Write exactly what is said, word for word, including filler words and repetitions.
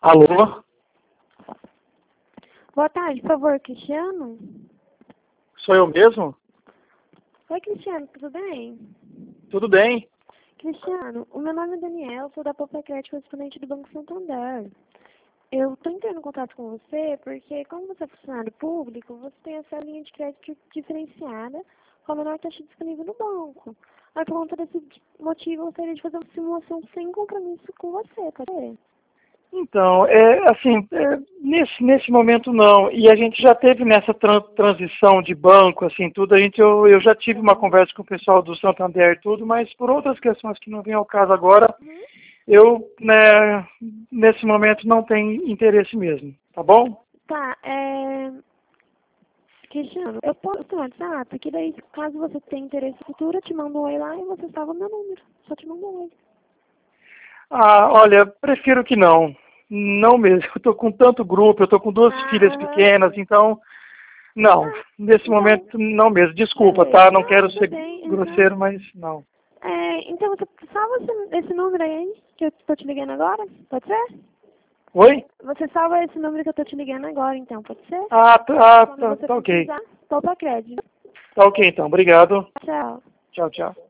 Alô? Boa tarde, por favor, Cristiano? Sou eu mesmo? Oi, Cristiano, tudo bem? Tudo bem? Cristiano, o meu nome é Daniel, sou da Poupa Crédito, correspondente do Banco Santander. Eu estou entrando em contato com você porque, como você é funcionário público, você tem essa linha de crédito diferenciada com a menor taxa disponível no banco. Aí, por conta desse motivo, eu gostaria de fazer uma simulação sem compromisso com você, pode ser? Então, é, assim, é, nesse, nesse momento não. E a gente já teve nessa tran- transição de banco, assim, tudo, a gente, eu, eu já tive uma conversa com o pessoal do Santander e tudo, mas por outras questões que não vêm ao caso agora, Uhum. eu, né, nesse momento não tenho interesse mesmo, tá bom? Tá, é... Cristiano, eu posso ter um WhatsApp, porque daí, caso você tenha interesse futuro, eu te mando um oi lá e você salva meu número. Só te mando um oi. Ah, olha, prefiro que não. Não mesmo. Eu tô com tanto grupo, eu tô com duas Ah, filhas aham. pequenas, então, não. Tá, Nesse então, momento, não mesmo. Desculpa, beleza. tá? Não Não, quero tudo ser bem, aham. grosseiro, mas não. É, então você salva esse, esse número aí, que eu tô te ligando agora? Pode ser? Oi? Você salva esse número que eu tô te ligando agora, então, pode ser? Ah, tá, ah, Quando tá, você tá ok. precisar, poupa crédito. Tá ok então. Obrigado. Tchau. Tchau, tchau.